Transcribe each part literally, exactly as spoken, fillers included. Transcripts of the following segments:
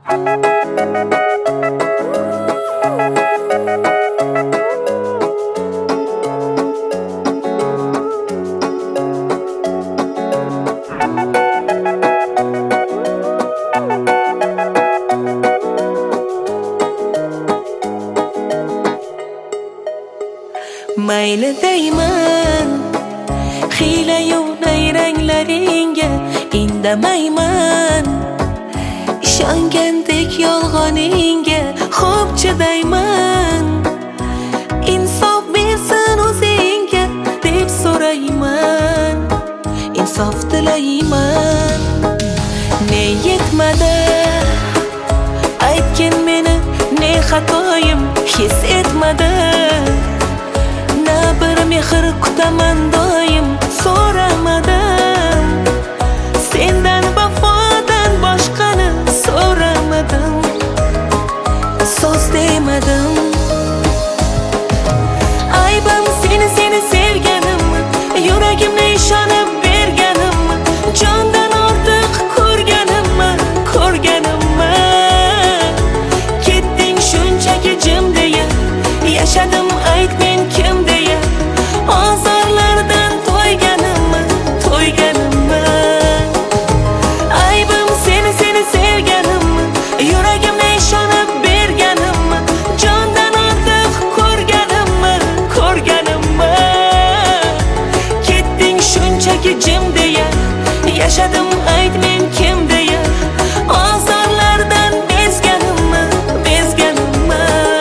Mayli deyman xiyla-yu nayranglaringga indamayman, ishongandek yolg'oningga xo'p chidayman. Insof bersin o'zingga deb so'rayman, insof tilayman. Ne yetmadi aytgin meni, ne xatoyim his etmadi. Bir mehr kutaman doim so'ramadim, sendan vafodan boshqani so'ramadim, so'z demadim. Aybim seni seni sevganimmi, yuragimni ishonib berganimmi, jondan ortiq ko'rganimmi, ko'rganimmi? Ketding shunchaki jim deya, yashadim ayt men kim deya. Ozorlardan to'yganimmi, to'yganimmi? Aybim seni seni sevganimmi, yuragimni ishonib berganimmi, jondan ortiq ko'rganimmi, ko'rganimmi? Ketding shunchaki jim deya, yashadim ayt men kim deya. Ozorlardan bezganimmi, bezganimmi?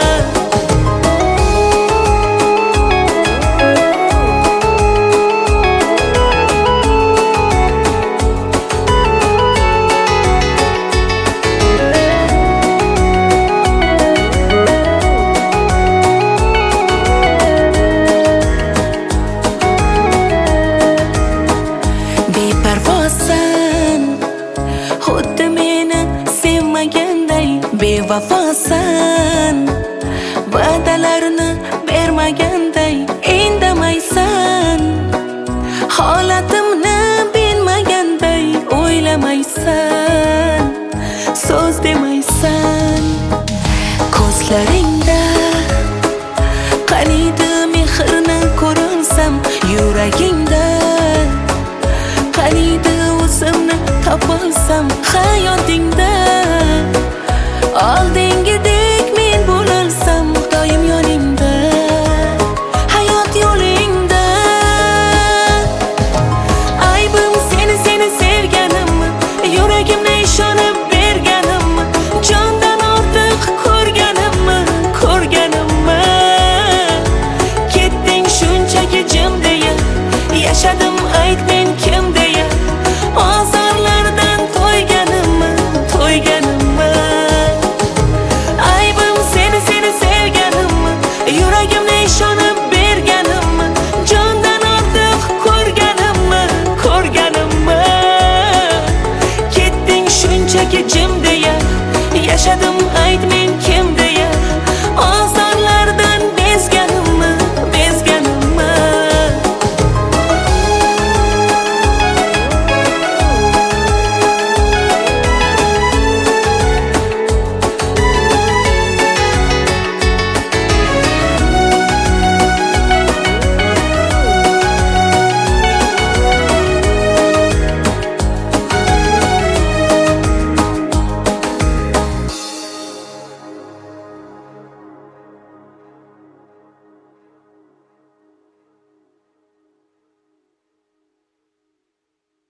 Beparvosan, xuddi meni sevmaganday bevafosan, va'dalarni bermaganday indamaysan, holatimni bilmaganday o'ylamaysan, so'z demaysan. Ko'zlaringda qaniydi mehrni ko'rarsam, yuragingda qaniydi o'zimni topolsam, hayotingda oldingidek men bo'lolsam, doim yoningda, hayot yo'lingda. Aybim seni seni sevganimmi, yuragimni ishonib berganimmi, jondan ortiq ko'rganimmi, ko'rganimmi? Ketding shunchaki jim deya, yashadim ayt men kim deya. Ozorlardan to'yganimmi, to'yganimmi? Aybim seni seni sevganimmi, yuragimni ishonib berganimmi, jondan ortiq ko'rganimmi, ko'rganimmi? Ketding shunchaki jim deya, yashadim